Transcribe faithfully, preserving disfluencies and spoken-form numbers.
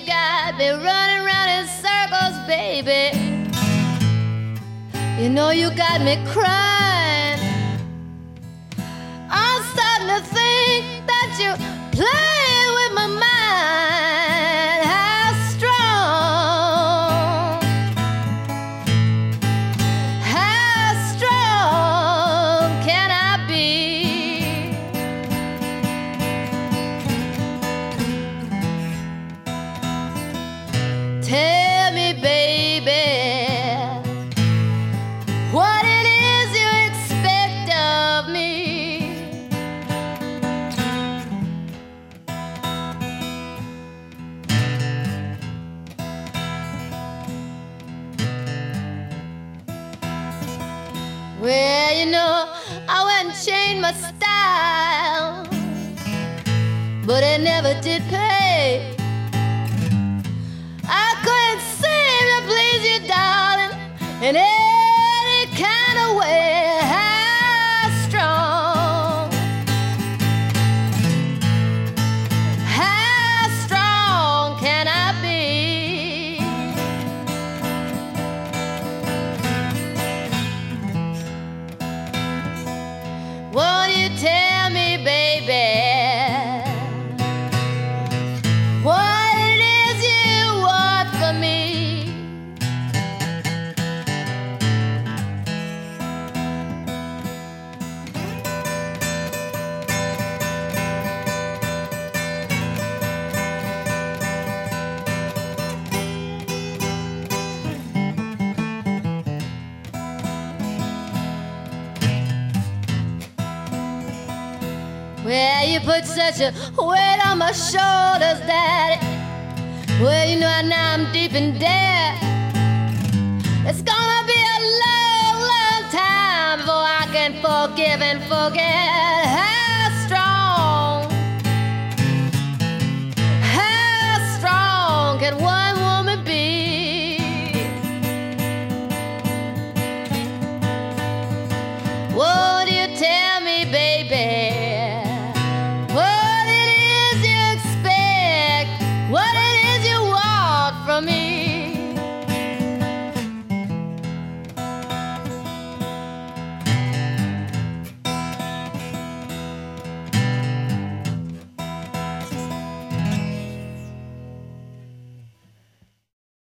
you got me running round in circles, baby. You know you got me crying. I'm starting to think that you're playing with my mind. How strong, how strong can I be? Tell me, baby, what it is you expect of me. Well, you know, I went and changed my style, but it never did pay. I couldn't seem to please you, darling, in any kind of way. How strong, how strong can I be? Won't you tell me, baby, what it is you want from me? Well, you put such a weight on my shoulders, Daddy. Well, you know now I'm deep in debt. It's gonna be a long, long time before I can forgive and forget.